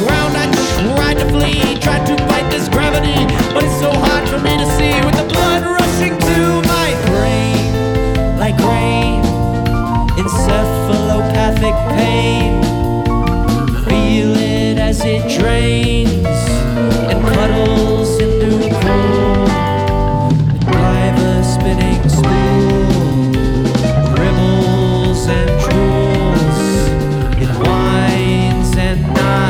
ground. I tried to flee, tried to fight this gravity, but it's so hard for me to see with the blood rushing to my brain like rain, encephalopathic pain. Feel it as it drains.